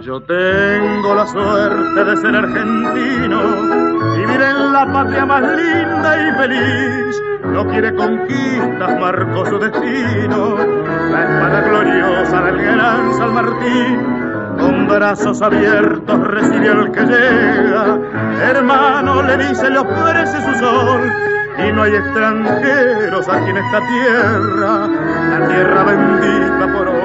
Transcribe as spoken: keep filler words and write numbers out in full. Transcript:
Yo tengo la suerte de ser argentino, vivir en la patria más linda y feliz. No quiere conquistas, marcó su destino, la espada gloriosa del gran San Martín. Con brazos abiertos recibe al que llega, hermano le dice, le ofrece su sol. Y no hay extranjeros aquí en esta tierra, la tierra bendita por